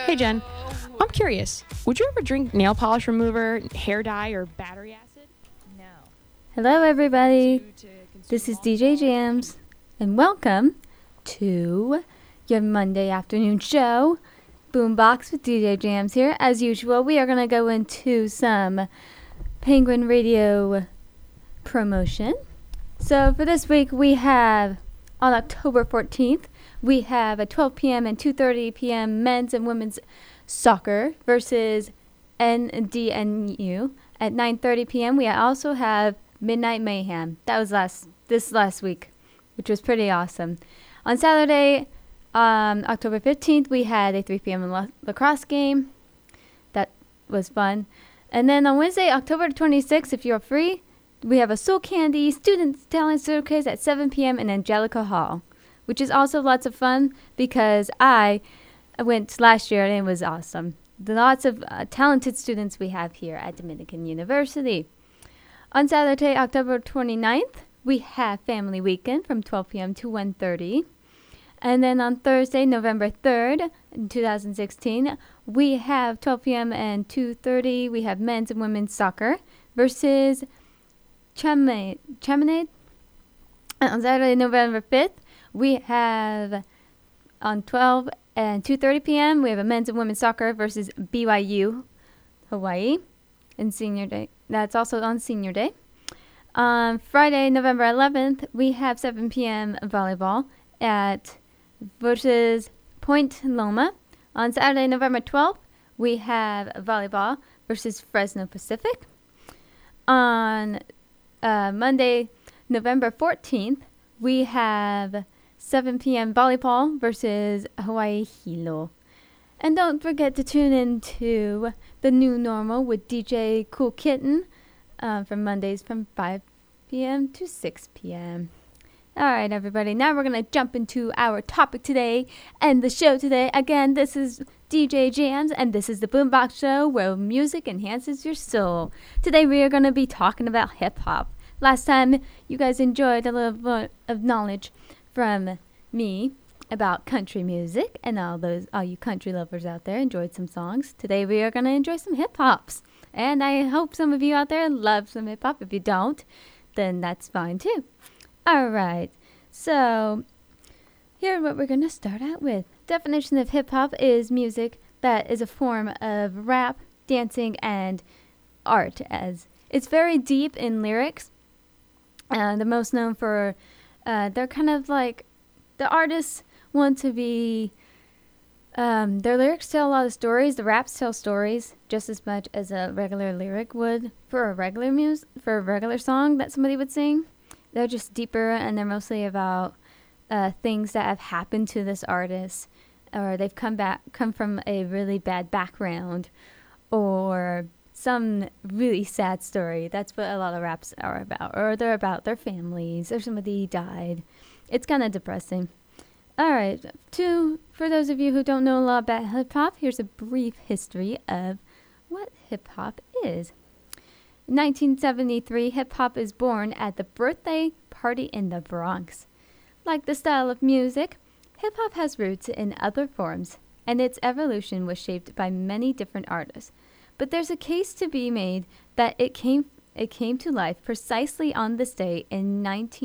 Hey Jen, I'm curious. Would you ever drink nail polish remover, hair dye, or battery acid? No. Hello, everybody. This is DJ Jams, and welcome to your Monday afternoon show, Boombox with DJ Jams here. As usual, we are going to go into some Penguin Radio promotion. So for this week, we have on October 14th, we have at 12 p.m. and 2:30 p.m. men's and women's soccer versus NDNU. At 9:30 p.m., we also have Midnight Mayhem. That was last week, which was pretty awesome. On Saturday, October 15th, we had a 3 p.m. lacrosse game. That was fun. And then on Wednesday, October 26th, if you're free, we have a Soul Candy Student Talent Showcase at 7 p.m. in Angelica Hall, which is also lots of fun because I went last year and it was awesome. The lots of talented students we have here at Dominican University. On Saturday, October 29th, we have Family Weekend from 12 p.m. to 1:30. And then on Thursday, November 3rd, 2016, we have 12 p.m. and 2:30. We have men's and women's soccer versus Chaminade. On Saturday, November 5th, we have on 12 and 2:30 p.m. we have a men's and women's soccer versus BYU, Hawaii, and Senior Day. That's also on Senior Day. On Friday, November 11th, we have 7 p.m. volleyball at versus Point Loma. On Saturday, November 12th, we have volleyball versus Fresno Pacific. On Monday, November 14th, we have 7 p.m. volleyball versus Hawaii Hilo. And don't forget to tune in to The New Normal with DJ Cool Kitten from Mondays from 5 p.m. to 6 p.m. All right, everybody. Now we're going to jump into our topic today and the show today. Again, this is DJ Jams, and this is the Boombox Show where music enhances your soul. Today we are going to be talking about hip-hop. Last time, you guys enjoyed a little bit of knowledge from me about country music, and all you country lovers out there enjoyed some songs. Today we are going to enjoy some hip-hops, and I hope some of you out there love some hip-hop. If you don't, then that's fine too. All right, so here's what we're going to start out with. Definition of hip-hop is music that is a form of rap, dancing, and art. As it's very deep in lyrics. The most known for, they're kind of like, the artists want to be, their lyrics tell a lot of stories. The raps tell stories just as much as a regular lyric would for a regular song that somebody would sing. They're just deeper, and they're mostly about things that have happened to this artist, or they've come from a really bad background, or some really sad story. That's what a lot of raps are about. Or they're about their families, or somebody died. It's kind of depressing. All right, for those of you who don't know a lot about hip-hop, here's a brief history of what hip-hop is. In 1973, hip-hop is born at the birthday party in the Bronx. Like the style of music, hip-hop has roots in other forms, and its evolution was shaped by many different artists. But there's a case to be made that it came to life precisely on this day in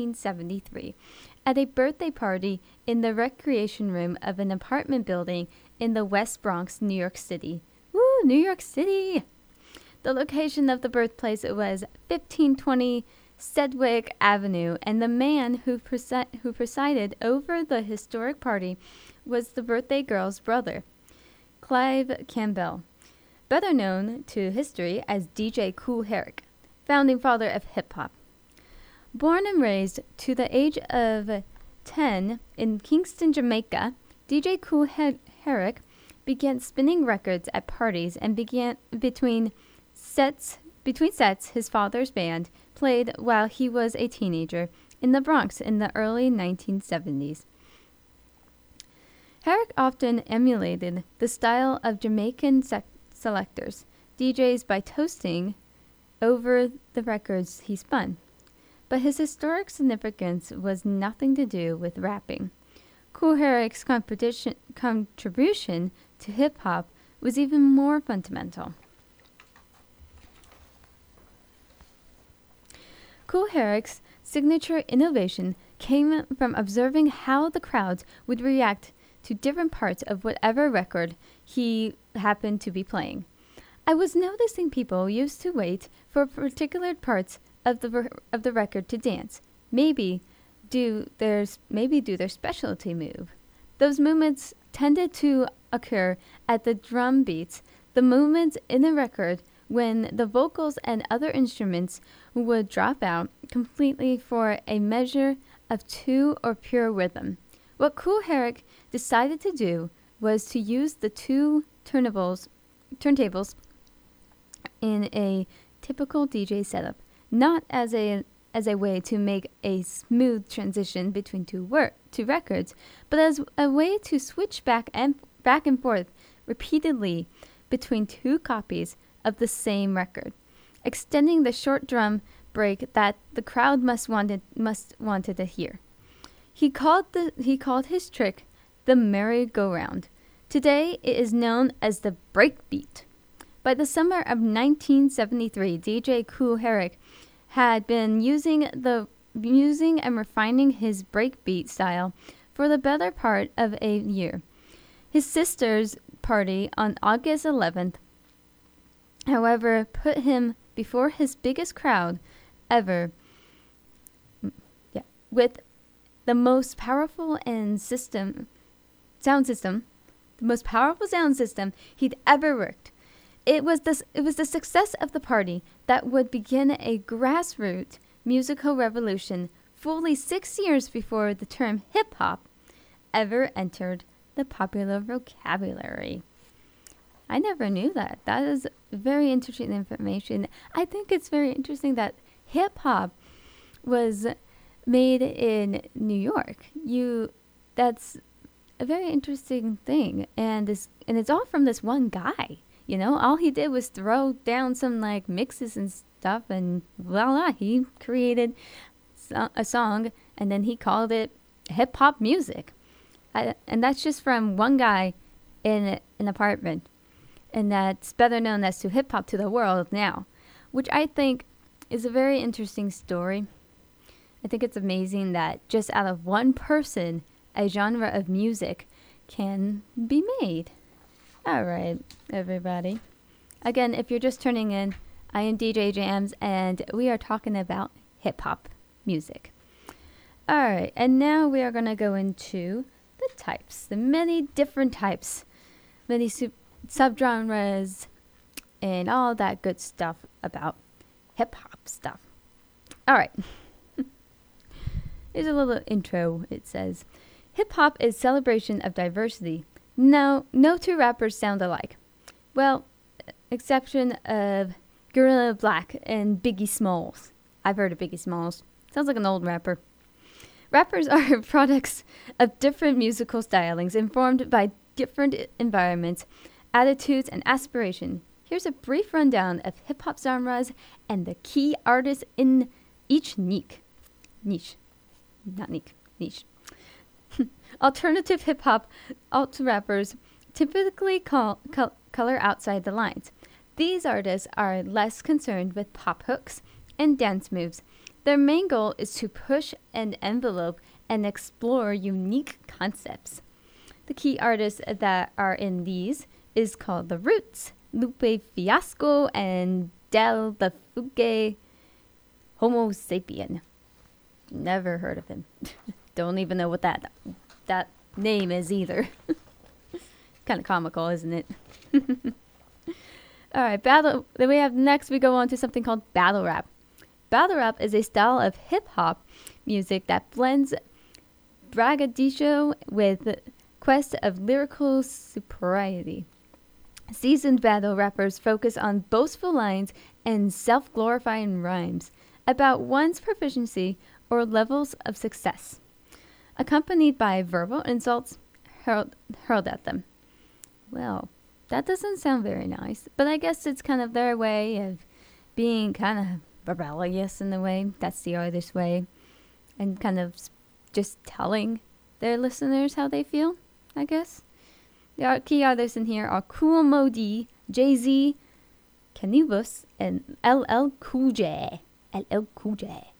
1973 at a birthday party in the recreation room of an apartment building in the West Bronx, New York City. Woo, New York City! The location of the birthplace was 1520 Sedgwick Avenue, and the man who presided over the historic party was the birthday girl's brother, Clive Campbell, better known to history as DJ Kool Herc, founding father of hip-hop. Born and raised to the age of 10 in Kingston, Jamaica, DJ Kool Herc began spinning records at parties and between sets, his father's band played while he was a teenager in the Bronx in the early 1970s. Herrick often emulated the style of Jamaican selectors, DJs, by toasting over the records he spun. But his historic significance was nothing to do with rapping. Kool Herc's contribution to hip-hop was even more fundamental. Kool Herc's signature innovation came from observing how the crowds would react to different parts of whatever record he happened to be playing. I was noticing people used to wait for particular parts of the record to dance, maybe do their specialty move. Those movements tended to occur at the drum beats, the movements in the record when the vocals and other instruments would drop out completely for a measure of two or pure rhythm. What Kool Herc decided to do was to use the two turntables in a typical DJ setup, not as a way to make a smooth transition between two records, but as a way to switch back and forth repeatedly between two copies of the same record, extending the short drum break that the crowd must wanted to hear. He called his trick the merry-go-round. Today it is known as the breakbeat. By the summer of 1973, DJ Kool Herc had been using and refining his breakbeat style for the better part of a year. His sister's party on August 11th, however, put him before his biggest crowd ever, with the most powerful sound system he'd ever worked. It was the success of the party that would begin a grassroots musical revolution fully 6 years before the term hip-hop ever entered the popular vocabulary. I never knew that. That is very interesting information. I think it's very interesting that hip-hop was made in New York. That's a very interesting thing, and it's all from this one guy. You know, all he did was throw down some like mixes and stuff, and voila, he created a song, and then he called it hip hop music, and that's just from one guy in an apartment, and that's better known as to hip hop to the world now, which I think is a very interesting story. I think it's amazing that just out of one person, a genre of music can be made. All right, everybody. Again, if you're just turning in, I am DJ Jams, and we are talking about hip-hop music. All right, and now we are going to go into the types, the many different types, many subgenres, and all that good stuff about hip-hop stuff. All right. Here's a little intro. It says, hip-hop is celebration of diversity. No two rappers sound alike. Well, exception of Gorilla Black and Biggie Smalls. I've heard of Biggie Smalls. Sounds like an old rapper. Rappers are products of different musical stylings informed by different environments, attitudes, and aspiration. Here's a brief rundown of hip-hop genres and the key artists in each niche. Alternative hip-hop alt-rappers typically color outside the lines. These artists are less concerned with pop hooks and dance moves. Their main goal is to push an envelope and explore unique concepts. The key artists that are in these is called The Roots, Lupe Fiasco, and Del the Fugue Homo Sapien. Never heard of him. Don't even know what that name is either. Kind of comical, isn't it? All right, then we have next, we go on to something called battle rap. Battle rap is a style of hip-hop music that blends braggadocio with quest of lyrical superiority. Seasoned battle rappers focus on boastful lines and self-glorifying rhymes about one's proficiency or levels of success, accompanied by verbal insults hurled at them. Well, that doesn't sound very nice, but I guess it's kind of their way of being kind of rebellious in a way. That's the artist's way, and kind of just telling their listeners how they feel, I guess. The key artists in here are Kool Moe Dee, Jay-Z, Canibus, and LL Cool J. LL Cool J.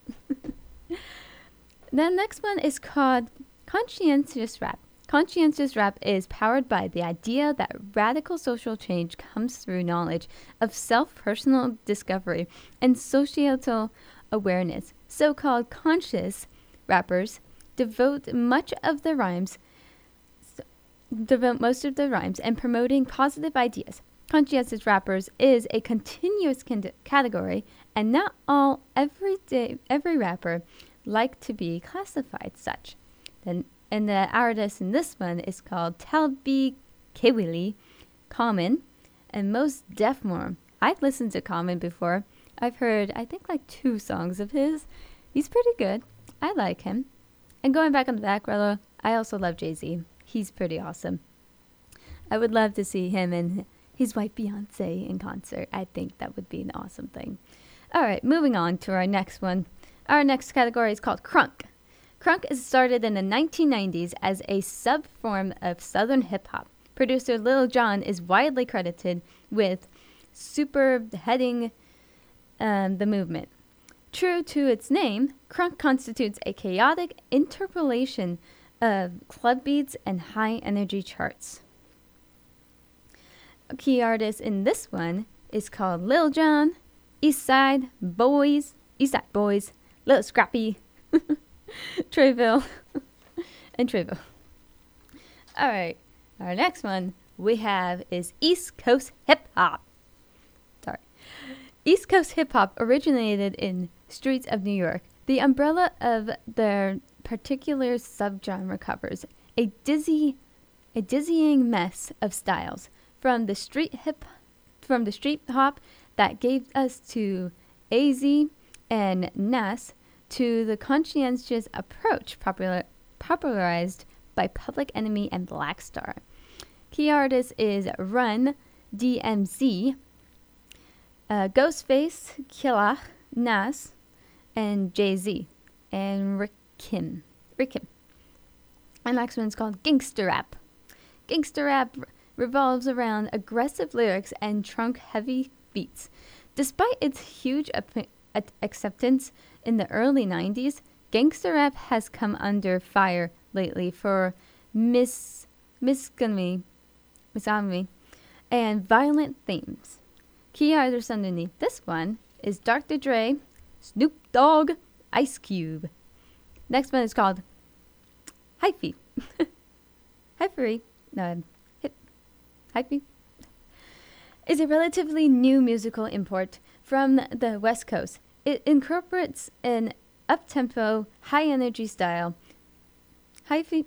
The next one is called Conscientious Rap. Conscientious rap is powered by the idea that radical social change comes through knowledge of self-personal discovery and societal awareness. So-called conscious rappers devote most of their rhymes and promoting positive ideas. Conscientious rappers is a continuous category, and not all every rapper like to be classified such. And the artist in this one is called Talbi Kweli, Common, and Mos Def More. I've listened to Common before. I've heard, I think, like 2 songs of his. He's pretty good. I like him. And going back on the back row, I also love Jay-Z. He's pretty awesome. I would love to see him and his wife Beyonce in concert. I think that would be an awesome thing. All right, moving on to our next one. Our next category is called Crunk. Crunk is started in the 1990s as a sub-form of Southern hip-hop. Producer Lil Jon is widely credited with spearheading the movement. True to its name, crunk constitutes a chaotic interpolation of club beats and high-energy charts. A key artist in this one is called Lil Jon, Eastside Boys, Lil Scrappy, Trayville, and Trayville. All right, our next one we have is East Coast Hip Hop. Sorry. East Coast Hip Hop originated in streets of New York. The umbrella of their particular subgenre covers a dizzying mess of styles, from the street hop that gave us to AZ and Nas, to the conscientious approach popularized by Public Enemy and Black Star. Key artist is Run DMC, Ghostface, Killah, Nas, and Jay-Z, and Rakim. And next one's called Gangsta Rap. Gangsta Rap revolves around aggressive lyrics and trunk-heavy beats. Despite its huge acceptance in the early 90s, gangsta rap has come under fire lately for misogyny and violent themes. Key artists underneath this one is Dr. Dre, Snoop Dogg, Ice Cube. Next one is called Hyphy. Hyphy is a relatively new musical import from the West Coast. It incorporates an up-tempo, high-energy style. Hyphy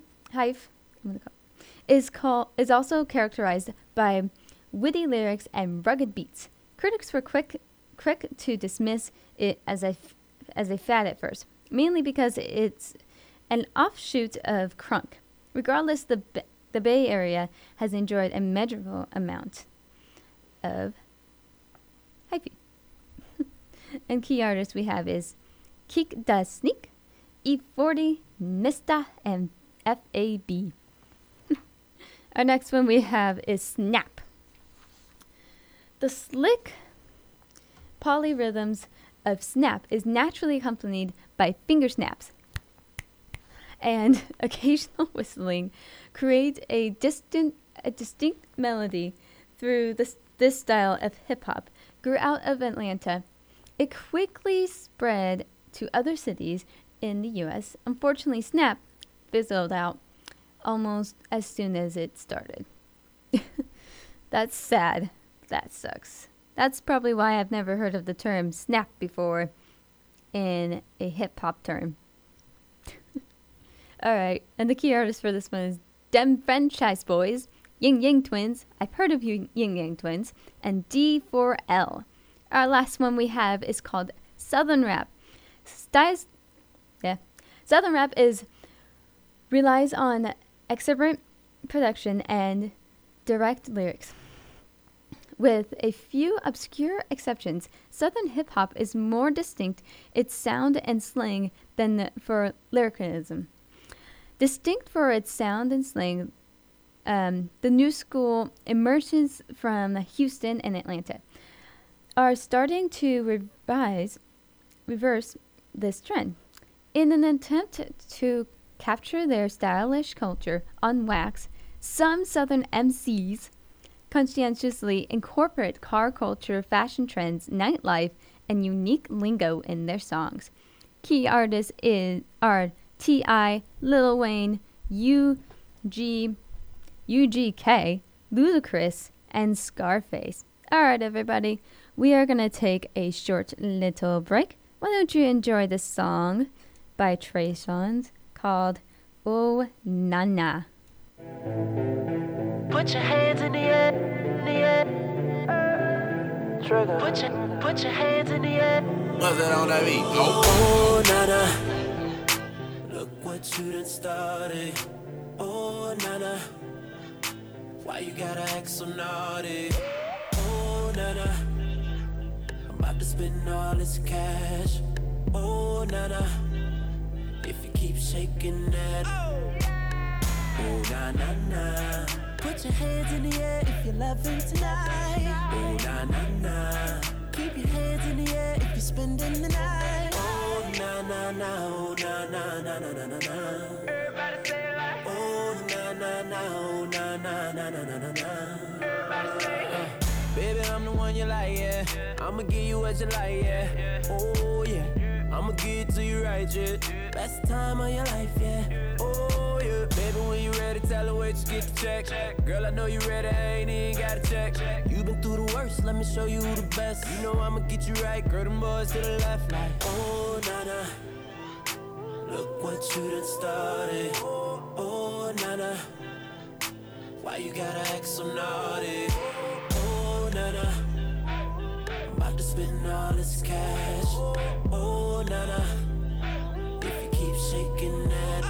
is also characterized by witty lyrics and rugged beats. Critics were quick to dismiss it as a fad at first, mainly because it's an offshoot of crunk. Regardless, the Bay Area has enjoyed a measurable amount of hyphy. And key artists we have is Keek Da Sneak, E40, Nista, and FAB. Our next one we have is Snap. The slick polyrhythms of Snap is naturally accompanied by finger snaps, and occasional whistling creates a distinct melody. Through this style of hip-hop grew out of Atlanta. It quickly spread to other cities in the U.S. Unfortunately, Snap fizzled out almost as soon as it started. That's sad. That sucks. That's probably why I've never heard of the term snap before in a hip-hop term. All right, and the key artist for this one is Dem Franchise Boys, Ying Yang Twins, I've heard of you Ying Yang Twins, and D4L. Our last one we have is called Southern Rap. Southern Rap relies on exuberant production and direct lyrics. With a few obscure exceptions, Southern hip-hop is more distinct its sound and slang than for lyricism. Distinct for its sound and slang, the new school emergence from Houston and Atlanta are starting to reverse this trend. In an attempt to capture their stylish culture on wax, some Southern MCs conscientiously incorporate car culture, fashion trends, nightlife, and unique lingo in their songs. Key artists are T.I., Lil Wayne, UGK, Ludacris, and Scarface. Alright, everybody, we are going to take a short little break. Why don't you enjoy this song by Trey Songz called Oh Nana. Put your hands in the air, in the air. Trigger. Put your hands in the air. What's that on that beat? Oh, Nana. Look what you done started. Oh, Nana. Why you gotta act so naughty? Oh, Nana. I'm about to spend all this cash. Oh, Nana. If you keep shaking that. Oh, na na na. Put your hands in the air if you're loving tonight. Oh, na na na. Keep your hands in the air if you're spending the night. Oh, na na na. Oh, na na na na na na na. Everybody say it like. Oh, na na na. Oh, na na na na na na na. Everybody say it. Baby, I'm the one you like, yeah. I'ma give you what you like, yeah. Oh, yeah. I'ma give it to you right, yeah. Best time of your life, yeah. Oh, yeah. Baby, when you ready, tell her wait, you get the check. Girl, I know you ready, I ain't even gotta check. You been through the worst, let me show you the best. You know I'ma get you right, girl, them boys to the left, like. Oh, Nana, look what you done started. Oh, Nana, why you gotta act so naughty? Oh, Nana, I'm about to spend all this cash. Oh, Nana, if you keep shaking that.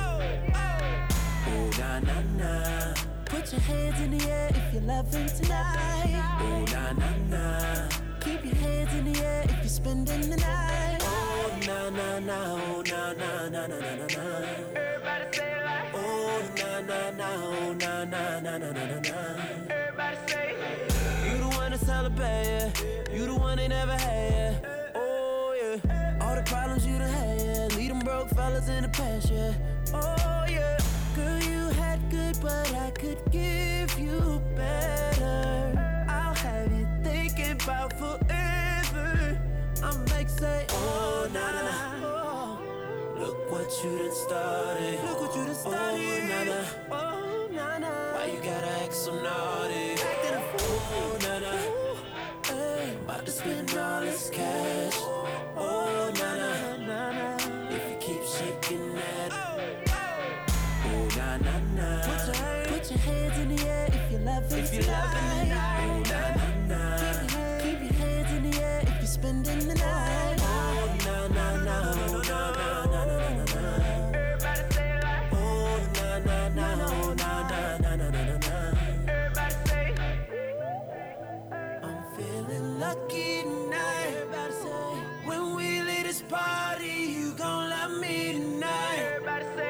Oh, na na na. Put your hands in the air if you're loving tonight. Oh, na na na. Keep your hands in the air if you're spending the night. Oh, na na na. Oh, na na na na na na na. Everybody say it like. Oh, na na na. Oh, na na na na na na na. Everybody say it. You the one to celebrate, yeah. You the one they never had, yeah. Oh, yeah. All the problems you done had, yeah. Leave them broke fellas in the past, yeah. Oh, yeah. Girl, you had good, but I could give you better. I'll have you thinking about forever. I'm like, say, oh, Nana. Oh, look what you done started. Look what you done started. Oh, Nana. Oh, Nana. Why you gotta act so naughty? Oh, Nana. Hey, about to spend all this cash. Oh, Nana. If you keep shaking that. Oh, na na na. Put your hands in the air if you're loving tonight. Oh, na na na. Keep your hands in the air if you're spending the night. Oh, na na na. Oh, na na na na na na. Everybody say it like. Oh, na na na. Oh, na na na na na na na. Everybody say. I'm feeling lucky tonight. Everybody say. When we leave this party, you gon' love me tonight. Everybody say.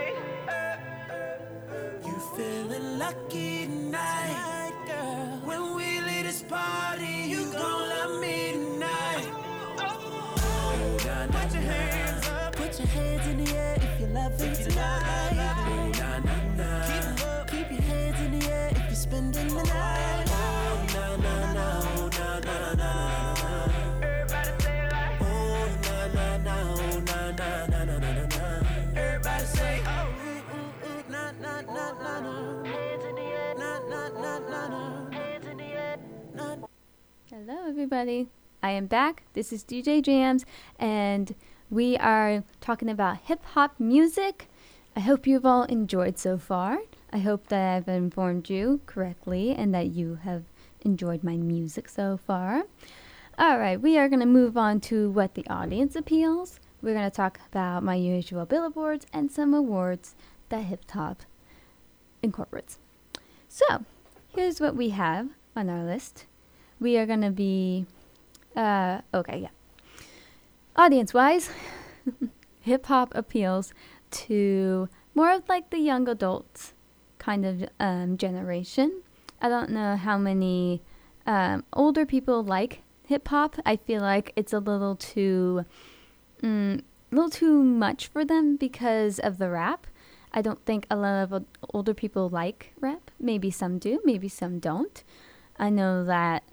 Feeling lucky tonight, girl. When we leave this party, you gon' love me tonight. Oh, na, na, put your hands up. Put your hands in the air if you're loving tonight. Oh, na, na, na. Keep your hands in the air if you're spending the night. Oh, na, na, na. Oh, na, na, na, na, na. Everybody say it like. Oh, na, na, na. Oh, na, na, na, na, na, na. Everybody say, oh. Hello, everybody. I am back. This is DJ Jams, and we are talking about hip-hop music. I hope you've all enjoyed so far. I hope that I've informed you correctly and that you have enjoyed my music so far. All right, we are going to move on to what the audience appeals. We're going to talk about my usual billboards and some awards that hip-hop incorporates. So, here's what we have on our list. We are going to be, audience-wise, hip-hop appeals to more of like the young adults kind of generation. I don't know how many older people like hip hop. I feel like it's a little too much for them because of the rap. I don't think a lot of older people like rap. Maybe some do, maybe some don't. I know that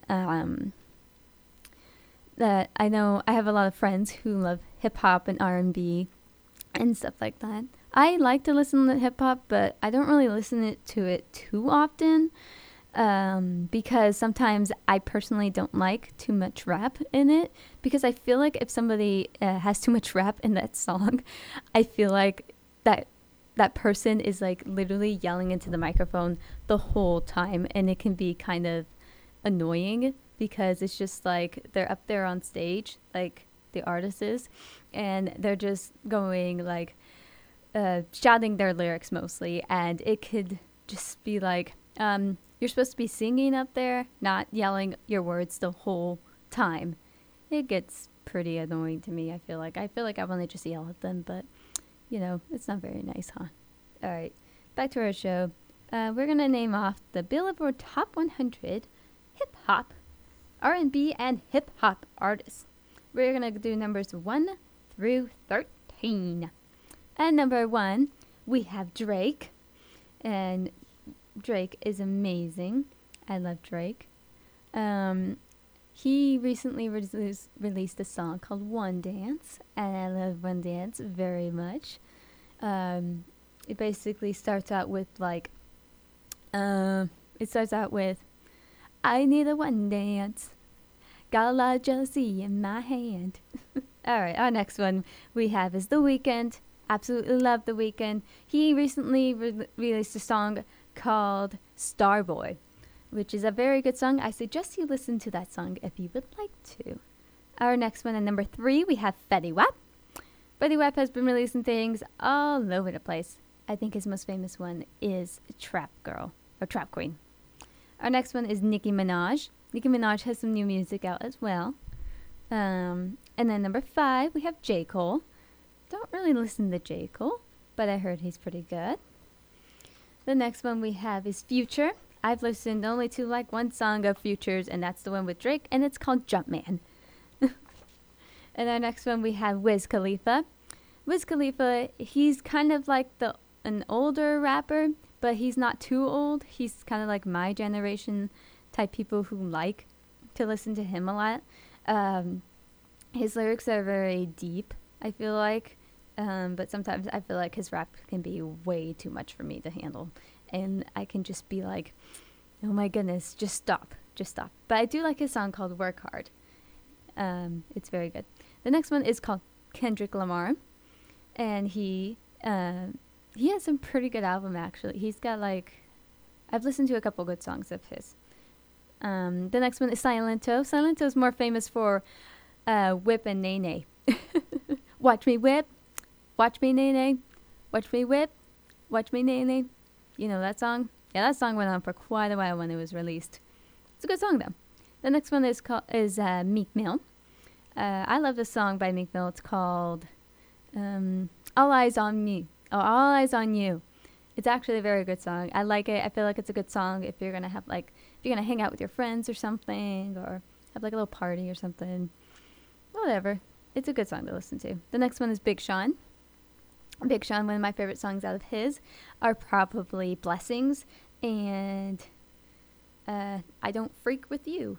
I have a lot of friends who love hip hop and R&B and stuff like that. I like to listen to hip hop, but I don't really listen to it too often because sometimes I personally don't like too much rap in it, because I feel like if somebody has too much rap in that song, I feel like that person is like literally yelling into the microphone the whole time, and it can be kind of annoying because it's just like they're up there on stage, like the artist is, and they're just going like shouting their lyrics mostly, and it could just be like you're supposed to be singing up there, not yelling your words the whole time. It gets pretty annoying to me. I feel like I want to just yell at them, but it's not very nice, huh? All right, back to our show. We're gonna name off the Billboard Top 100 Hip Hop, R&B, and Hip Hop artists. We're gonna do numbers 1 through 13. And number 1, we have Drake, and Drake is amazing. I love Drake. He recently released a song called One Dance, and I love One Dance very much. It basically starts out with like, I need a one dance, got a lot of jealousy in my hand. All right, our next one we have is The Weeknd. Absolutely love The Weeknd. He recently released a song called Starboy, which is a very good song. I suggest you listen to that song if you would like to. Our next one at number 3, we have Fetty Wap. Fetty Wap has been releasing things all over the place. I think his most famous one is Trap Girl, or Trap Queen. Our next one is Nicki Minaj. Nicki Minaj has some new music out as well. And then number 5, we have J. Cole. Don't really listen to J. Cole, but I heard he's pretty good. The next one we have is Future. I've listened only to like one song of Future's, and that's the one with Drake, and it's called Jumpman. And our next one we have Wiz Khalifa. Wiz Khalifa, he's kind of like an older rapper, but he's not too old. He's kind of like my generation type people who like to listen to him a lot. His lyrics are very deep, I feel like. But sometimes I feel like his rap can be way too much for me to handle. And I can just be like, oh my goodness, just stop. But I do like his song called Work Hard. It's very good. The next one is called Kendrick Lamar. And he has some pretty good album, actually. He's got I've listened to a couple good songs of his. The next one is Silento. Silento is more famous for Whip and Nay Nay. Watch me whip. Watch me nay nay, watch me whip, watch me nay nay. You know that song? Yeah, that song went on for quite a while when it was released. It's a good song though. The next one is Meek Mill. I love this song by Meek Mill. It's called All Eyes on Me. Oh, All Eyes on You. It's actually a very good song. I like it. I feel like it's a good song if you're gonna have if you're gonna hang out with your friends or something, or have like a little party or something. Whatever. It's a good song to listen to. The next one is Big Sean. Big Sean, one of my favorite songs out of his are probably Blessings and I Don't Freak With You.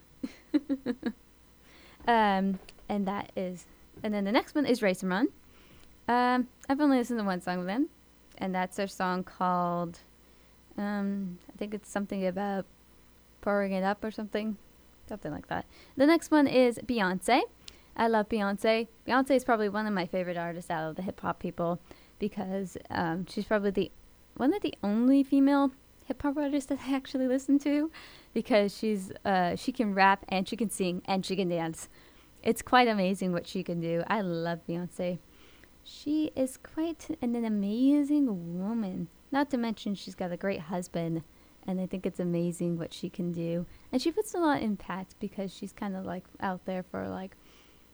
And then the next one is Race and Run. I've only listened to one song of them, and that's their song called, I think it's something about pouring it up or something like that. The next one is Beyonce. I love Beyonce. Beyonce is probably one of my favorite artists out of the hip-hop people, because she's probably one of the only female hip-hop artists that I actually listen to, because she can rap and she can sing and she can dance. It's quite amazing what she can do. I love Beyonce. She is quite an amazing woman. Not to mention she's got a great husband, and I think it's amazing what she can do. And she puts a lot of impact because she's kind of out there for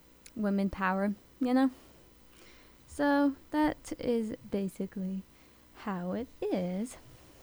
women power, you know? So that is basically how it is.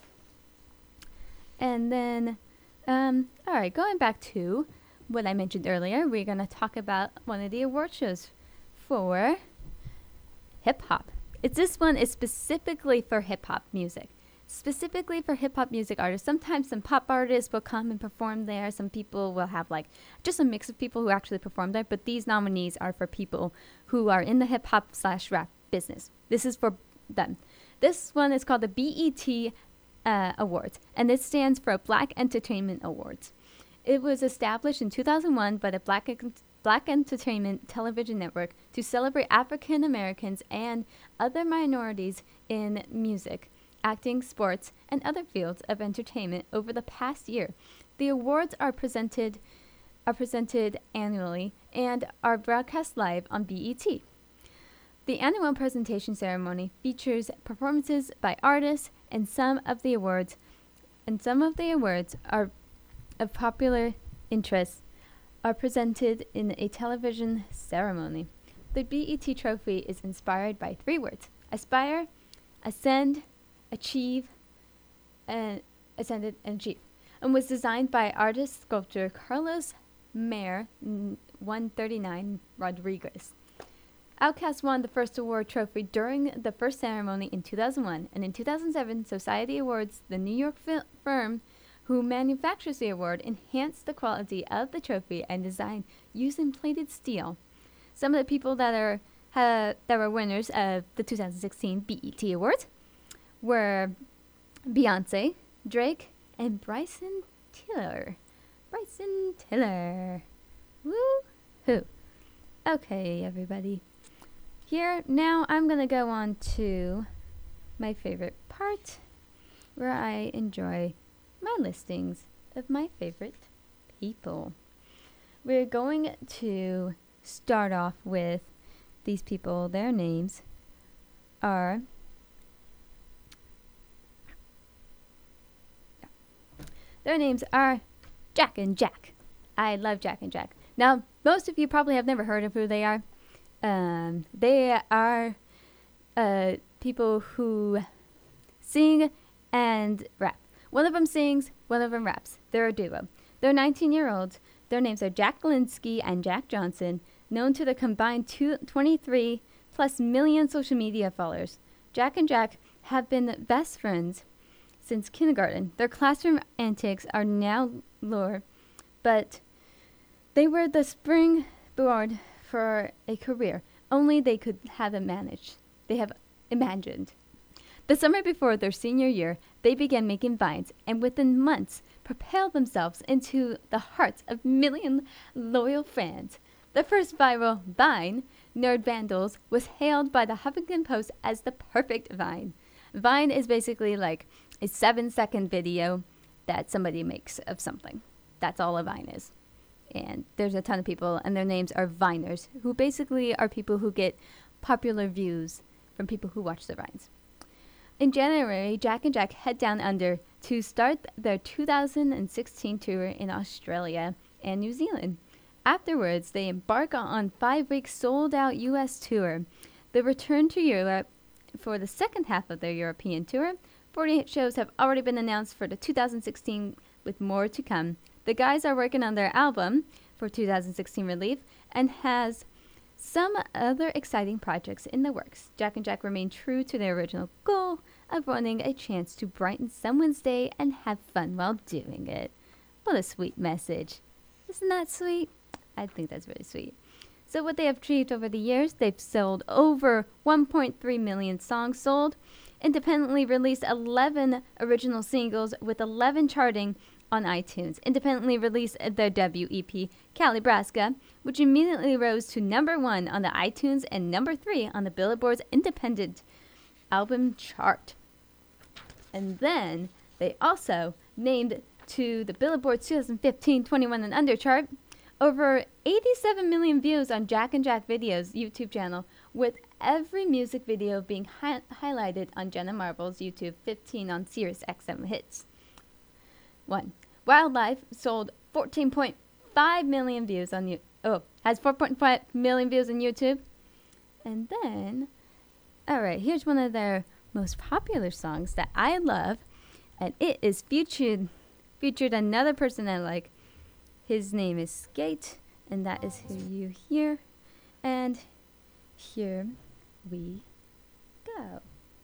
And then, all right, going back to what I mentioned earlier, we're going to talk about one of the award shows for hip hop. This one is specifically for hip hop music. Specifically for hip hop music artists. Sometimes some pop artists will come and perform there. Some people will have like just a mix of people who actually perform there. But these nominees are for people who are in the hip hop / rap business. This is for them. This one is called the BET Awards, and it stands for Black Entertainment Awards. It was established in 2001 by the Black Entertainment Television Network to celebrate African Americans and other minorities in music, acting, sports, and other fields of entertainment over the past year. The awards are presented annually and are broadcast live on BET. The annual presentation ceremony features performances by artists, and some of the awards are of popular interest are presented in a television ceremony. The BET trophy is inspired by 3 words: aspire, ascend, achieve, and ascended and achieve, and was designed by artist sculptor Carlos Mayer 139 Rodriguez. Outkast won the first award trophy during the first ceremony in 2001, and in 2007, Society Awards, the New York firm who manufactures the award, enhanced the quality of the trophy and design using plated steel. Some of the people that were winners of the 2016 BET Awards were Beyonce, Drake, and Bryson Tiller. Woo-hoo. Okay, everybody. Here, now I'm going to go on to my favorite part, where I enjoy my listings of my favorite people. We're going to start off with these people. Their names are Jack and Jack. I love Jack and Jack. Now, most of you probably have never heard of who they are. They are people who sing and rap. One of them sings, one of them raps. They're a duo. They're 19-year-olds. Their names are Jack Galinsky and Jack Johnson, known to the combined 23+ million social media followers. Jack and Jack have been best friends since kindergarten. Their classroom antics are now lore, but they were the springboard for a career only they could have imagined. The summer before their senior year, they began making vines, and within months propelled themselves into the hearts of million loyal fans. The first viral Vine, Nerd Vandals, was hailed by the Huffington Post as the perfect Vine. Vine is basically like a 7-second video that somebody makes of something. That's all a Vine is. And there's a ton of people, and their names are Viners, who basically are people who get popular views from people who watch the Vines. In January, Jack and Jack head down under to start their 2016 tour in Australia and New Zealand. Afterwards, they embark on 5-week sold-out U.S. tour. They return to Europe for the second half of their European tour. 48 shows have already been announced for the 2016, with more to come. The guys are working on their album for 2016 release and has some other exciting projects in the works. Jack and Jack remain true to their original goal of wanting a chance to brighten someone's day and have fun while doing it. What a sweet message. Isn't that sweet? I think that's really sweet. So what they have achieved over the years, they've sold over 1.3 million songs sold, independently released 11 original singles with 11 charting on iTunes, independently released their debut EP, Calibraska, which immediately rose to number 1 on the iTunes and number 3 on the Billboard's independent album chart. And then they also named to the Billboard's 2015 21 and Under chart, over 87 million views on Jack and Jack Video's YouTube channel, with every music video being highlighted on Jenna Marbles' YouTube, 15 on Sirius XM Hits. 1. Wildlife sold 14.5 million views on has 4.5 million views on YouTube. And then, alright, here's one of their most popular songs that I love, and it is featured another person I like. His name is Skate, and that is who you hear. And here we go.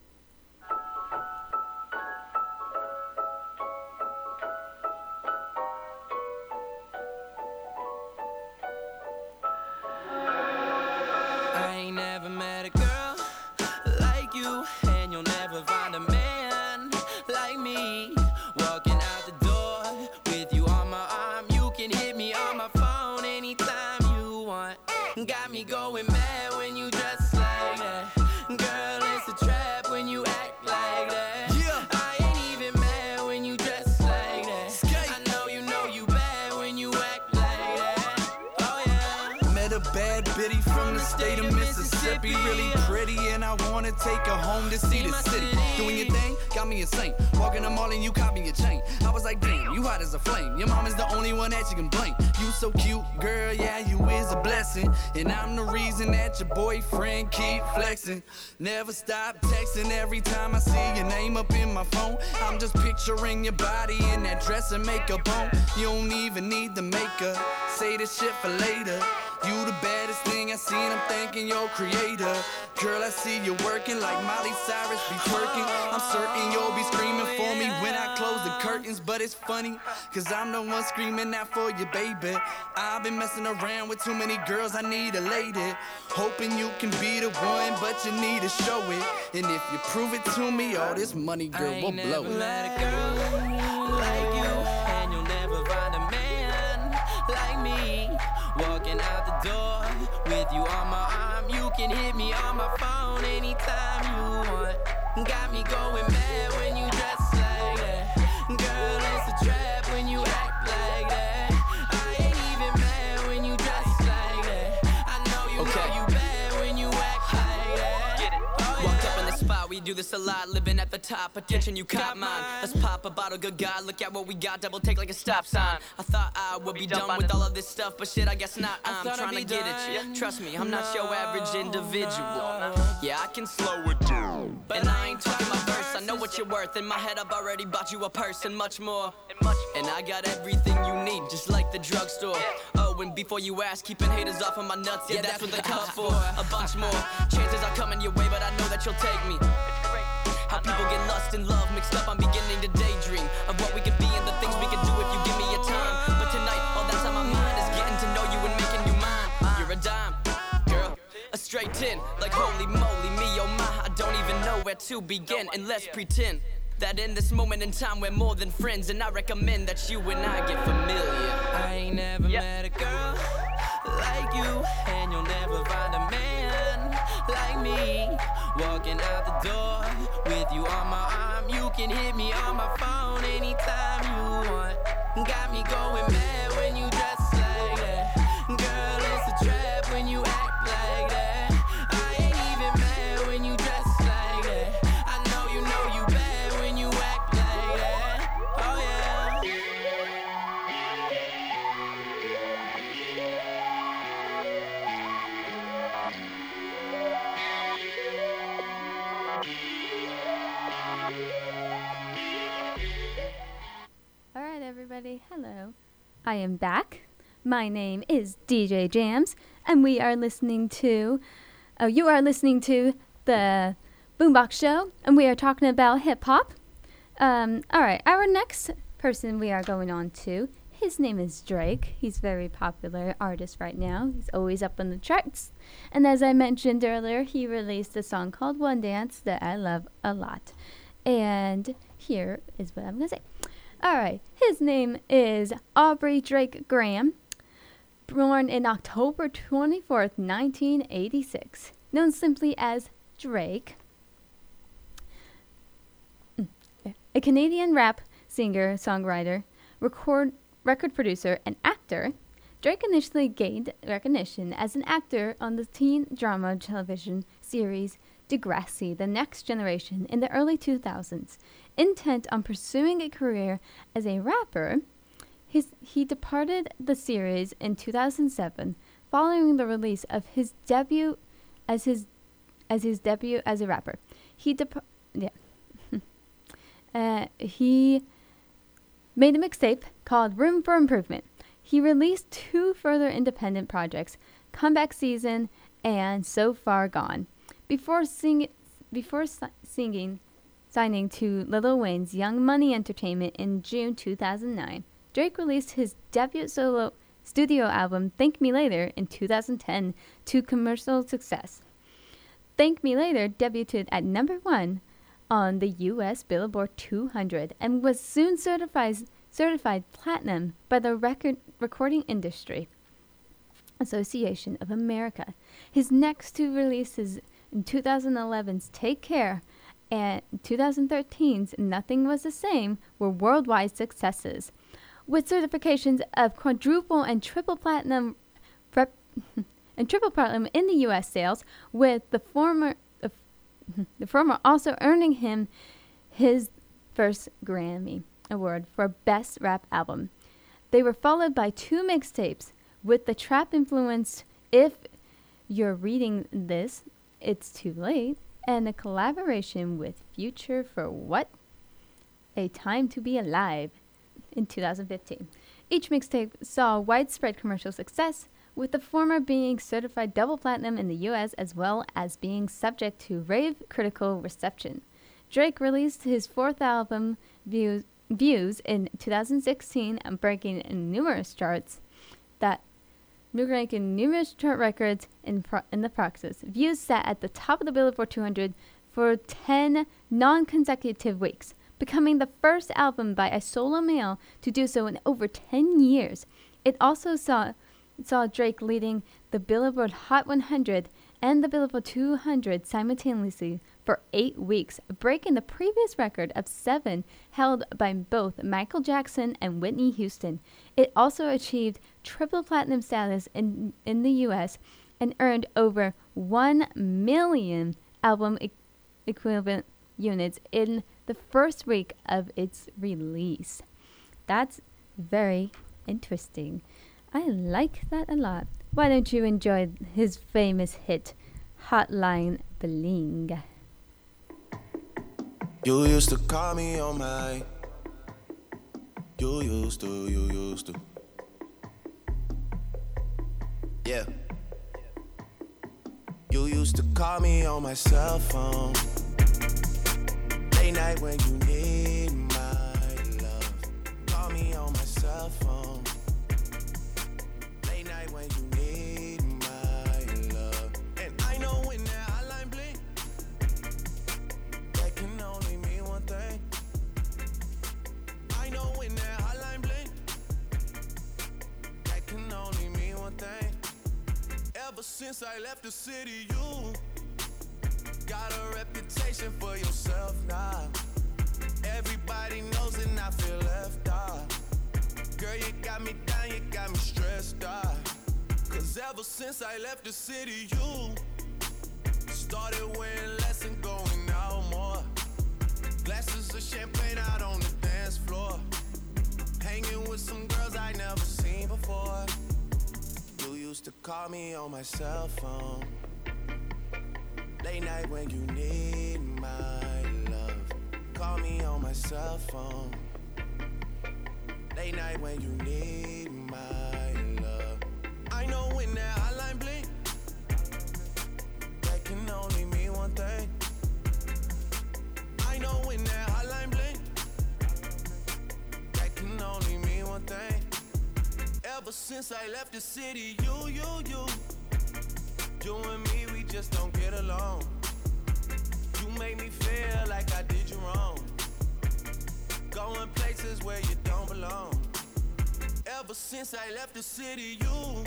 I ain't never met a girl like you, and you'll never find a man like me. Walking out the door with you on my arm, you can hit me on my phone anytime you want. Got me going mad when you dress like that. Girl, it's a trap when you act like that. Yeah. I ain't even mad when you dress like that. Skate. I know you bad when you act like that. Oh yeah. Met a bad bitty from the state of Mississippi, really pretty, and I wanna take her home to see the city. Doing your thing, got me insane. Walking the mall and you caught me a chain. I was like, damn, you hot as a flame. Your mom is the only one that you can blame. You so cute, girl, yeah, you is a blessing. And I'm the reason that your boyfriend keep flexing. Never stop texting every time I see your name up in my phone. I'm just picturing your body in that dress and makeup on. You don't even need the makeup. Say this shit for later. You the baddest thing I seen, I'm thanking your creator. Girl, I see you working like Miley Cyrus be twerking. I'm certain you'll be screaming for me when I close the curtains. But it's funny, cause I'm the one screaming out for you, baby. I've been messing around with too many girls, I need a lady. Hoping you can be the one, but you need to show it. And if you prove it to me, all this money, girl, will blow it. Let a girl like you, and you'll never find a man like me. Walking out the door with you on my arm, you can hit me on my phone anytime you want. Got me going mad when you dress like that. Girl, it's a trap when you act like that. I ain't even mad when you dress like that. I know you bad when you act like that. Get it. Oh, Walked up in the spot, we do this a lot, living at the top. Attention, you caught mine. Let's pop a bottle, good God. Look at what we got, double take like a stop sign. I thought I would be done with all of this stuff, but shit, I guess not. I'm trying to get at you. Trust me, I'm not your average individual. Yeah, I can slow it down. And I ain't talking my verse, I know what you're worth. In my head, I've already bought you a purse and much more. And I got everything you need, just like the drugstore. Oh, and before you ask, keeping haters off of my nuts, yeah, that's what the cup's for. A bunch more chances are coming your way, but I know that you'll take me. How people get lust and love mixed up, I'm beginning to daydream of what we could be and the things we could do if you give me your time. But tonight, all that's on my mind is getting to know you and making you mine. You're a dime, girl, a straight 10, like holy moly, me oh my, I don't even know where to begin. And let's pretend that in this moment in time we're more than friends, and I recommend that you and I get familiar. I ain't never met a girl like you, and you'll never find a man like me. Walking out the door with you on my arm, you can hit me on my phone anytime you want. Got me going mad when you dress like that. Girl, it's a trap when you act like that. I ain't even mad when you dress like that. I know you bad when you act like that. Oh yeah. All right, everybody. Hello. I am back. My name is DJ Jams, and we are listening to, you are listening to the Boombox Show, and we are talking about hip hop. All right, our next person we are going on to, his name is Drake. He's a very popular artist right now. He's always up on the charts. And as I mentioned earlier, he released a song called One Dance that I love a lot. And here is what I'm going to say. All right, his name is Aubrey Drake Graham, born in October 24th, 1986, known simply as Drake. A Canadian rap singer, songwriter, record producer, and actor, Drake initially gained recognition as an actor on the teen drama television series Degrassi, The Next Generation in the early 2000s. Intent on pursuing a career as a rapper, he departed the series in 2007 following the release of his debut as a rapper. He made a mixtape called Room for Improvement. He released 2 further independent projects, Comeback Season and So Far Gone, before signing to Lil Wayne's Young Money Entertainment in June 2009. Drake released his debut solo studio album Thank Me Later in 2010 to commercial success. Thank Me Later debuted at number 1 on the U.S. Billboard 200 and was soon certified platinum by the Recording Industry Association of America. His next 2 releases in 2011's Take Care and 2013's Nothing Was the Same were worldwide successes, with certifications of quadruple and triple platinum in the U.S. sales, with the former also earning him his first Grammy Award for Best Rap Album. They were followed by 2 mixtapes with the trap-influenced If You're Reading This, It's Too Late, and a collaboration with Future for What? A Time to Be Alive in 2015. Each mixtape saw widespread commercial success, with the former being certified double platinum in the U.S. as well as being subject to rave critical reception. Drake released his 4th album, Views, in 2016, breaking numerous chart records in the process. Views sat at the top of the Billboard 200 for 10 non-consecutive weeks, becoming the first album by a solo male to do so in over 10 years. It also saw Drake leading the Billboard Hot 100 and the Billboard 200 simultaneously for 8 weeks, breaking the previous record of 7 held by both Michael Jackson and Whitney Houston. It also achieved triple platinum status in the U.S. and earned over 1 million album equivalent units in the first week of its release. That's very interesting. I like that a lot. Why don't you enjoy his famous hit, Hotline Bling? You used to call me on my. You used to. Yeah. You used to call me on my cell phone. Late night when you need my love. Call me on my cell phone. Late night when you need my love. And I know when that hotline blink, that can only mean one thing. I know when that hotline blink, that can only mean one thing. Ever since I left the city, you got a reputation for yourself now. Everybody knows and I feel left out. Girl, you got me down, you got me stressed out. Cause ever since I left the city, you started wearing less and going out more. Glasses of champagne out on the dance floor. Hanging with some girls I never seen before. You used to call me on my cell phone. Late night when you need my love. Call me on my cell phone. Late night when you need my love. I know when that hotline blink, that can only mean one thing. I know when that hotline blink, that can only mean one thing. Ever since I left the city, you and me, we just don't get along. You make me feel like I did you wrong. Going places where you don't belong. Ever since I left the city, you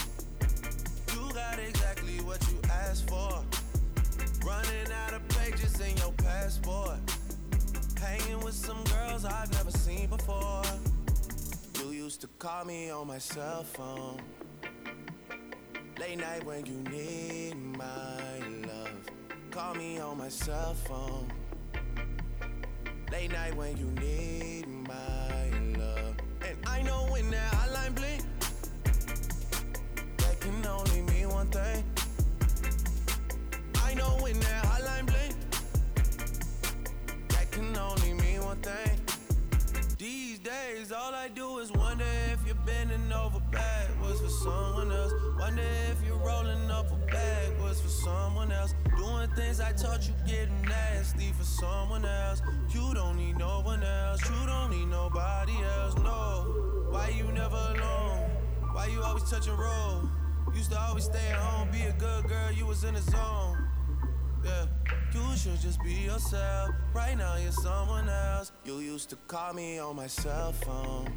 got exactly what you asked for. Running out of pages in your passport. Hanging with some girls I've never seen before. You used to call me on my cell phone. Late night when you need my love. Call me on my cell phone. Late night when you need my love. And I know when that hotline blink, that can only mean one thing. I know when that hotline blink, was for someone else. Wonder if you're rolling up a bag was for someone else. Doing things I taught you getting nasty for someone else. You don't need no one else. You don't need nobody else. No. Why you never alone? Why you always touch and roll? Used to always stay at home, be a good girl, you was in the zone. Yeah, you should just be yourself. Right now you're someone else. You used to call me on my cell phone.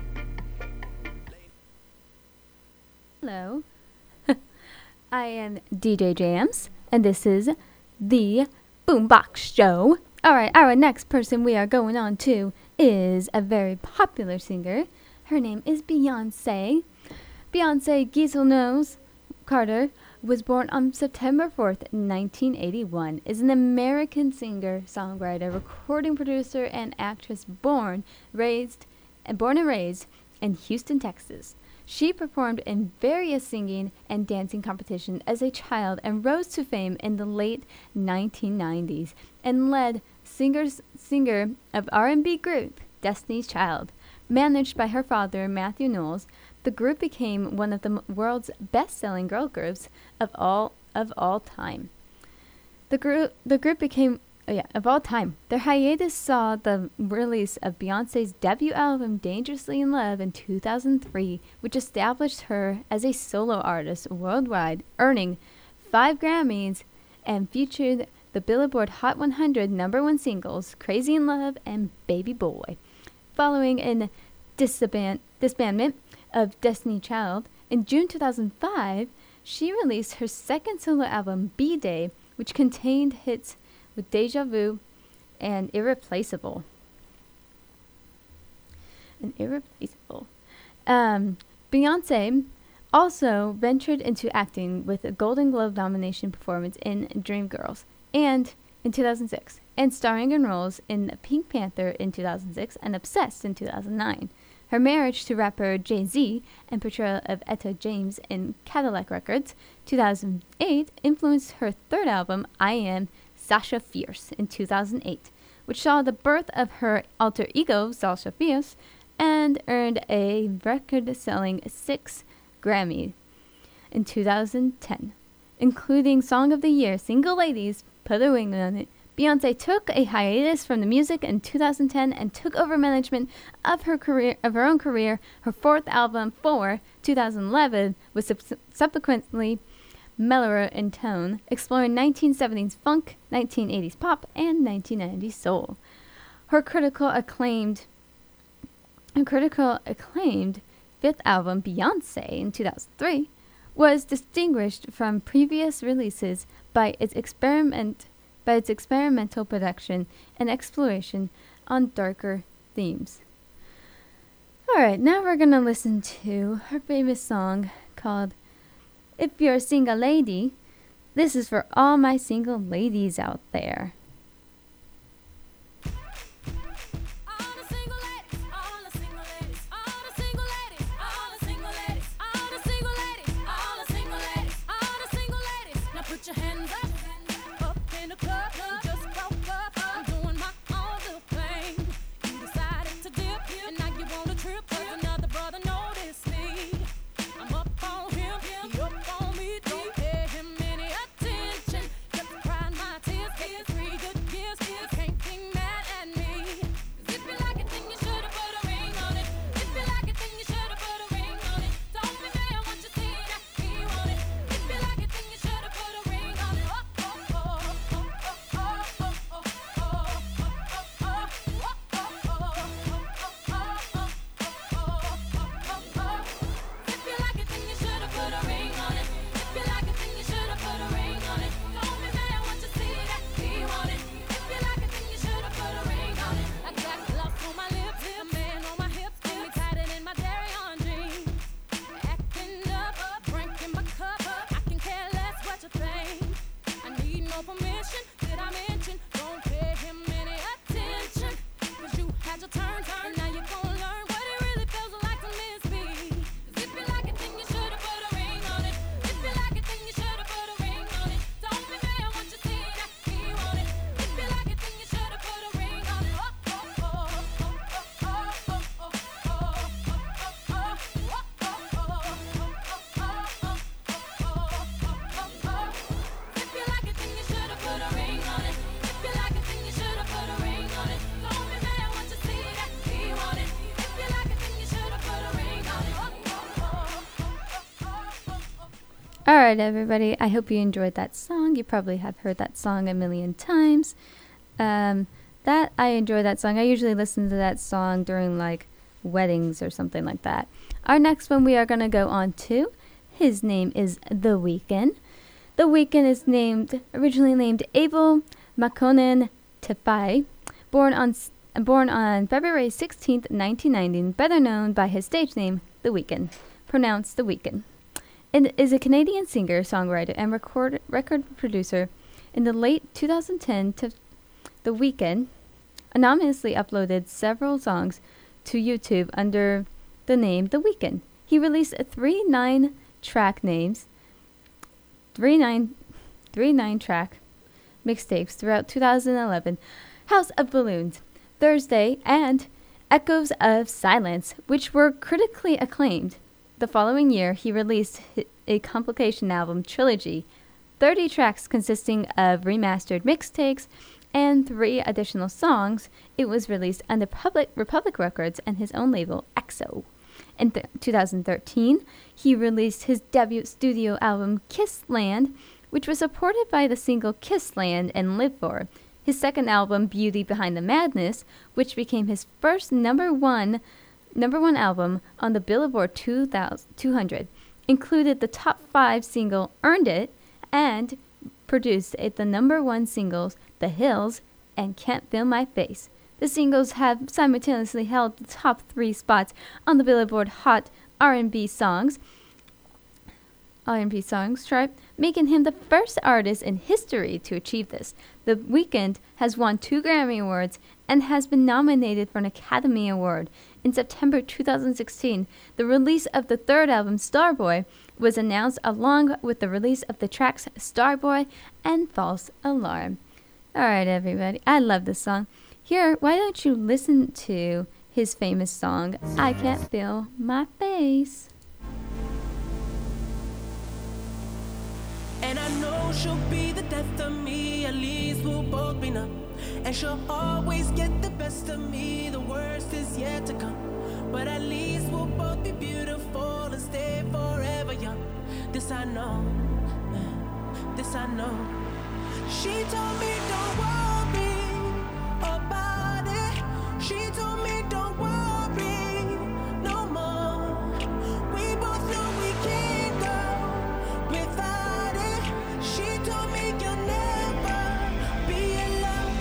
Hello. I am DJ Jams, and this is the Boombox Show. Alright, our next person we are going on to is a very popular singer. Her name is Beyonce. Beyonce Giselnose Carter was born on September 4th, 1981, is an American singer, songwriter, recording producer, and actress born and raised in Houston, Texas. She performed in various singing and dancing competitions as a child and rose to fame in the late 1990s and led singer of R&B group Destiny's Child. Managed by her father, Matthew Knowles, the group became one of the world's best-selling girl groups of all time. The group became of all time. Their hiatus saw the release of Beyonce's debut album Dangerously in Love in 2003, which established her as a solo artist worldwide, earning 5 Grammys and featured the Billboard Hot 100 #1 singles Crazy in Love and Baby Boy. Following an disbandment of Destiny's Child, in June 2005, she released her second solo album, B-Day, which contained hits with Deja Vu and Irreplaceable. Beyonce also ventured into acting with a Golden Globe nomination performance in Dreamgirls and in 2006, and starring in roles in Pink Panther in 2006 and Obsessed in 2009. Her marriage to rapper Jay-Z and portrayal of Etta James in Cadillac Records 2008 influenced her third album, I Am Sasha Fierce, in 2008, which saw the birth of her alter ego, Sasha Fierce, and earned a record-selling 6 Grammy in 2010, including Song of the Year, Single Ladies, Put a Wing on It. Beyonce took a hiatus from the music in 2010 and took over management of her own career. Her fourth album, 2011, was subsequently mellower in tone, exploring 1970s funk, 1980s pop, and 1990s soul. Her critical acclaimed fifth album, Beyonce, in 2003, was distinguished from previous releases by its experimental production and exploration on darker themes. Alright, now we're going to listen to her famous song called If You're a Single Lady. This is for all my single ladies out there. Free All right, everybody. I hope you enjoyed that song. You probably have heard that song a million times. That I enjoy that song. I usually listen to that song during like weddings or something like that. Our next one we are going to go on to. His name is The Weeknd. The Weeknd is originally named Abel Makonnen Tefai, born on February 16th, 1990, better known by his stage name, The Weeknd, pronounced The Weeknd. It is a Canadian singer, songwriter, and record producer. In the late 2010, The Weeknd anonymously uploaded several songs to YouTube under the name The Weeknd. He released three 9-track mixtapes throughout 2011, House of Balloons, Thursday, and Echoes of Silence, which were critically acclaimed. The following year, he released a compilation album trilogy, 30 tracks consisting of remastered mixtapes and 3 additional songs. It was released under Republic Records and his own label, EXO. In 2013, he released his debut studio album, Kiss Land, which was supported by the single Kiss Land and Live For. His second album, Beauty Behind the Madness, which became his first number one album on the Billboard 200, included the top 5 single Earned It and produced the number 1 singles The Hills and Can't Feel My Face. The singles have simultaneously held the top 3 spots on the Billboard Hot R&B Songs chart, making him the first artist in history to achieve this. The Weeknd has won 2 Grammy Awards and has been nominated for an Academy Award. In September 2016, the release of the third album, Starboy, was announced along with the release of the tracks Starboy and False Alarm. All right, everybody. I love this song. Here, why don't you listen to his famous song, I Can't Feel My Face. And I know she'll be the death of me, at least we'll both be numb. And she'll always get the best of me, the worst is yet to come. But at least we'll both be beautiful and stay forever young. This I know, this I know. She told me don't worry about it. She told me don't worry no more. We both know we can't go without it. She told me you'll never be alone.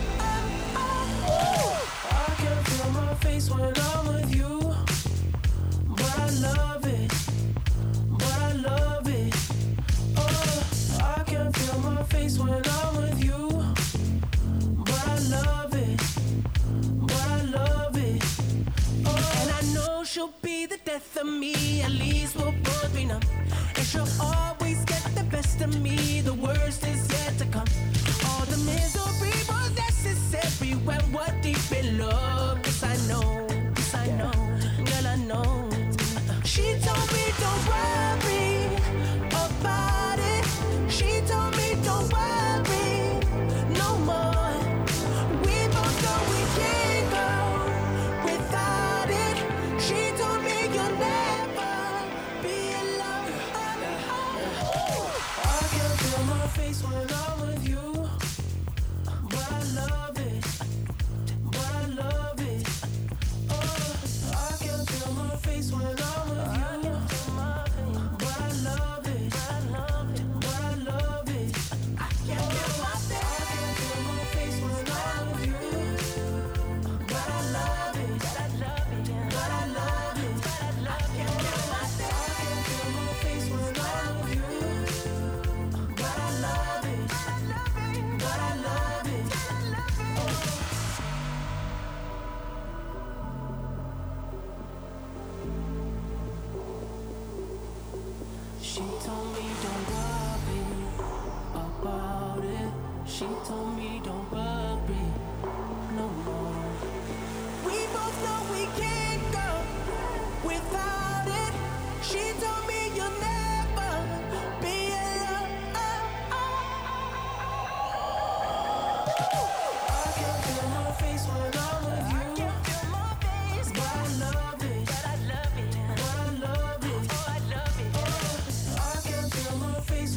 I can feel my face when I'm with you, but I love it, but I love it. Oh, I can feel my face when I'm with you, but I love it, but I love it. Oh, and I know she'll be the death of me, at least we'll both be numb. And she'll always get the best of me, the worst is yet to come. All the misery was necessary when we're deep in love. Yes, I know, yes, I know, girl, I know. She told me don't worry about it. She told me don't worry no more. We both know we can't go without it. She told me you'll never be alone. I can feel my face when I'm with you, but I love it, but I love it. Oh, I can feel my face when I'm with you, but I love it, but I love it. I can feel my face when I'm with you, but I love it, but I love it. I can feel my face when I'm with you, but I love it, but I love it. She told me don't worry about it. She told me don't worry no more. We both know we can't go without it. She told me you'll never be alone. I can feel my face when I'm with you. But I love it, but I love it, but I love it. Oh, I love it. I can feel my face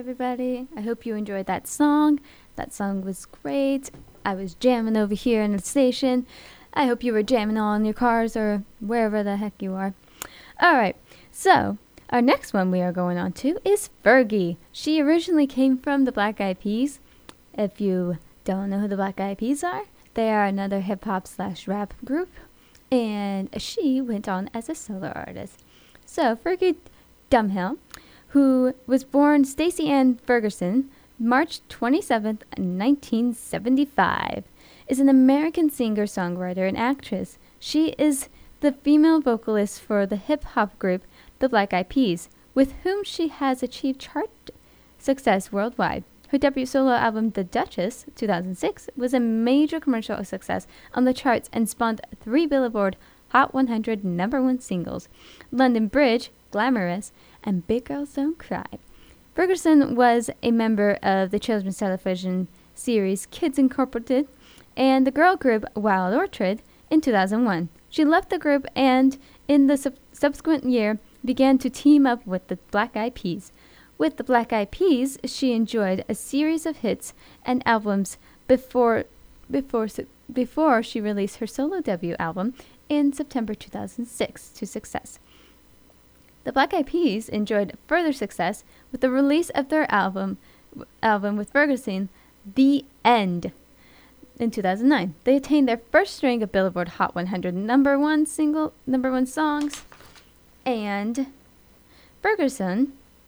everybody. I hope you enjoyed that song. That song was great. I was jamming over here in the station. I hope you were jamming all in your cars or wherever the heck you are. All right, so our next one we are going on to is Fergie. She originally came from the Black Eyed Peas. If you don't know who the Black Eyed Peas are, they are another hip-hop/rap group, and she went on as a solo artist. So Fergie Dunhill, who was born Stacey Ann Ferguson, March 27th, 1975, is an American singer, songwriter, and actress. She is the female vocalist for the hip-hop group The Black Eyed Peas, with whom she has achieved chart success worldwide. Her debut solo album, The Duchess, 2006, was a major commercial success on the charts and spawned 3 Billboard Hot 100 #1 singles, London Bridge, Glamorous, and Big Girls Don't Cry. Ferguson was a member of the children's television series Kids Incorporated and the girl group Wild Orchid in 2001. She left the group and, in the subsequent year, began to team up with the Black Eyed Peas. With the Black Eyed Peas, she enjoyed a series of hits and albums before she released her solo debut album in September 2006 to success. The Black Eyed Peas enjoyed further success with the release of their album with Ferguson, The End, in 2009. They attained their first string of Billboard Hot 100 #1 songs, and Ferguson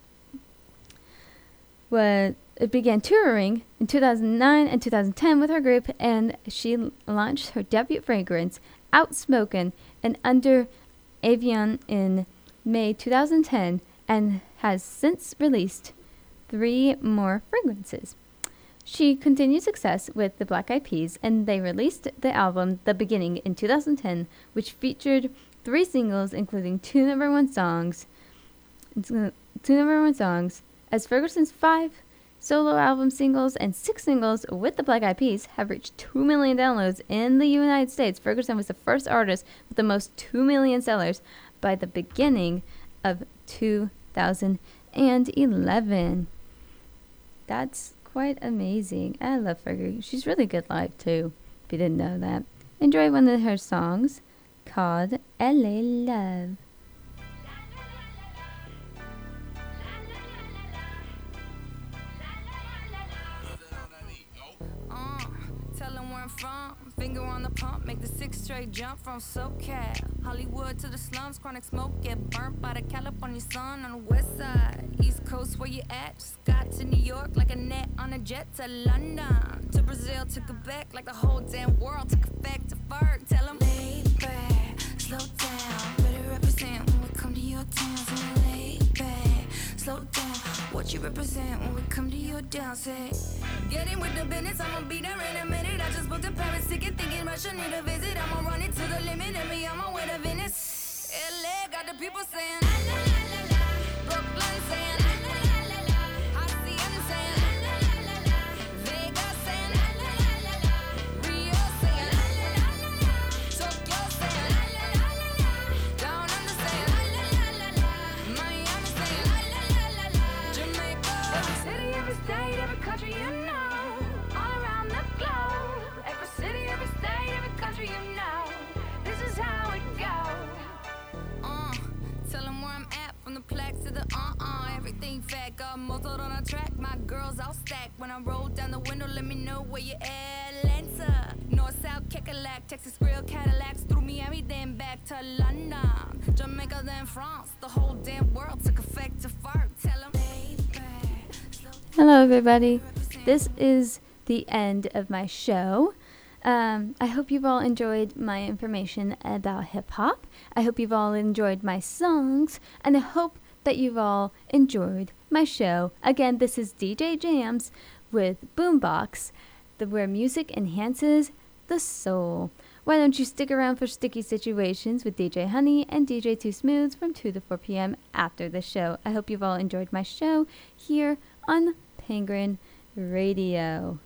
began touring in 2009 and 2010 with her group, and she launched her debut fragrance, Outspoken, and Under Avion in May 2010, and has since released 3 more fragrances. She continued success with the Black Eyed Peas, and they released the album The Beginning in 2010, which featured 3 singles, including 2 #1 songs. As Ferguson's 5 solo album singles and 6 singles with the Black Eyed Peas have reached 2 million downloads in the United States. Ferguson was the first artist with the most 2 million sellers by the beginning of 2011. That's quite amazing. I love Fergie. She's really good live too, if you didn't know that. Enjoy one of her songs called LA Love. Tell them where I'm from. Finger on the pump, make the 6 straight jump from SoCal. Hollywood to the slums, chronic smoke, get burnt by the California sun on the west side. East Coast, where you at? Just got to New York like a net on a jet to London. To Brazil, to Quebec, like the whole damn world took effect to Ferg. Tell them, lay back, slow down. Better represent when we come to your town. So lay back, slow down. What you represent when we come to your down, say. Get in with the business, I'ma be there in a minute. I just booked a Paris ticket, thinking Russia need a visit. I'ma run it to the limit, and me on my way to Venice. LA got the people saying, la la la la la. Brooklyn saying, la la la la la. Hacienda saying, la la la la la. Vegas saying, la la la la la. Rio saying, la la la la la. Tokyo saying, la la la la la. Down under saying, la la la la la. Miami saying, la la la la la. Jamaica. Every city, every state, every country, you know. All around the globe. Every city, every state, every country, you know. This is how it goes. Tell them where I'm at, from the plaques to the everything fat, got muzzled on a track. My girls all stacked. When I roll down the window, let me know where you at. Atlanta, North, South, Kekalak, Texas grill, Cadillacs, through Miami, then back to London, Jamaica, then France. The whole damn world took effect to Ferg. Tell them, Hello, everybody. This is the end of my show. I hope you've all enjoyed my information about hip-hop. I hope you've all enjoyed my songs. And I hope that you've all enjoyed my show. Again, this is DJ Jams with Boombox, where music enhances the soul. Why don't you stick around for Sticky Situations with DJ Honey and DJ Too Smooths from 2 to 4 p.m. after the show. I hope you've all enjoyed my show here on Penguin Radio.